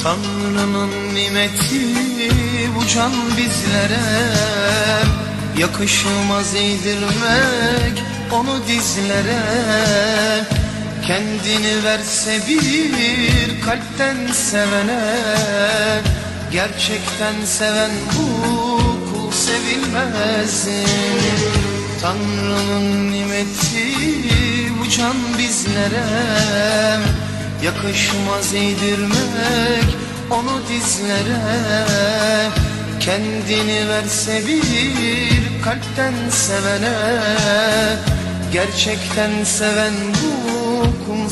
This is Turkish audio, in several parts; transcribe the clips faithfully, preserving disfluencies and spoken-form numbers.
Tanrı'nın nimeti bu can bizlere, yakışmaz eğdirmek onu dizlere. Kendini verse bir kalpten sevene, gerçekten seven bu kul sevilmez. Tanrı'nın nimeti bu can bizlere, yakışmaz eğdirmek onu dizlere. Kendini verse bir kalpten sevene, gerçekten seven bu kul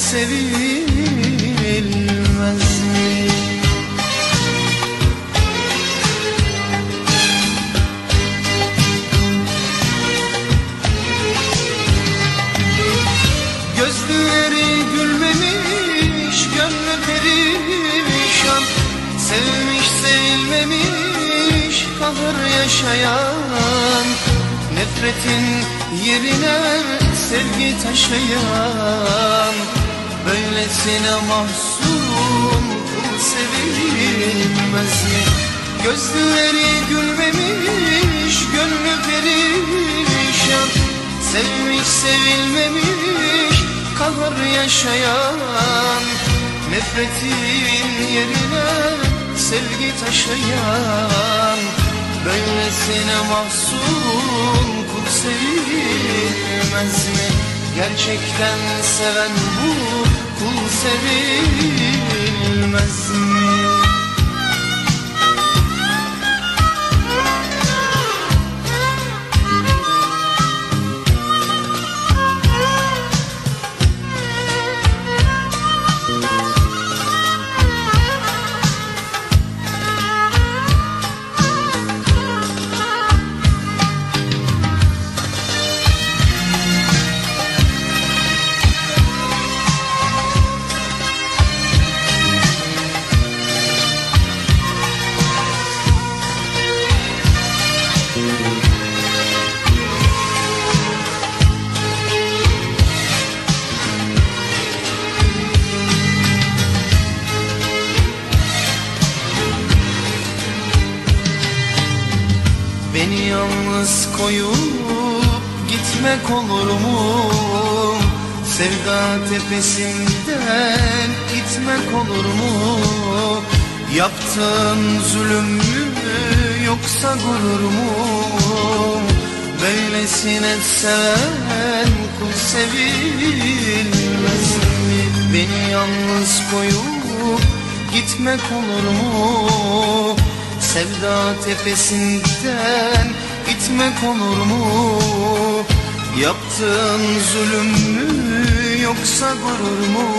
sevilmez mi? Gözleri gülmemiş, gönlü perişan, sevmiş sevilmemiş, kahır yaşayan, nefretin yerine sevgi taşıyan, böylesine mahzun kul sevilmez mi? Gözleri gülmemiş, gönlü perişan, sevmiş sevilmemiş, kahır yaşayan, nefretin yerine sevgi taşıyan, böylesine mahzun kul sevilmez mi? Gerçekten seven bu kul sevilmez mi? Beni yalnız koyup gitmek olur mu? Sevda tepesinden gitmek olur mu? Yaptığın zulüm mü yoksa gurur mu? Böylesine seven kul sevilmez mi? Beni yalnız koyup gitmek olur mu? Sevda tepesinden gitmek olur mu? Yaptığın zulüm mü yoksa gurur mu?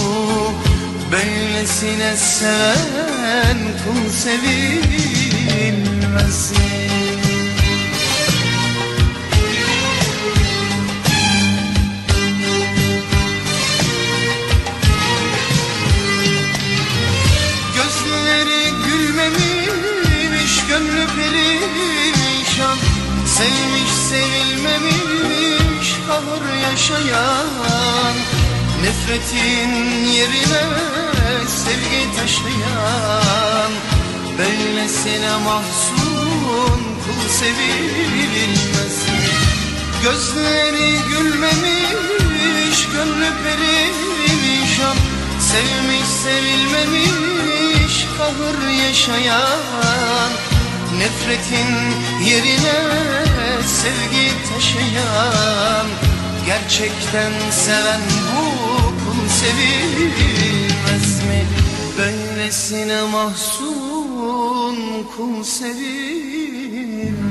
Böylesine seven kul sevilmez mi? Gözleri gülmemiş, gönlü perişan, sevmiş sevilmemiş, kahır yaşayan, nefretin yerine sevgi taşıyan, böylesine mahzun kul sevilmez mi? Gözleri gülmemiş, gönlü perişan, sevmiş sevilmemiş, kahır yaşayan, nefretin yerine sevgi taşıyan, gerçekten seven bu kul sevilmez mi? Böylesine mahzun kul sevilmez.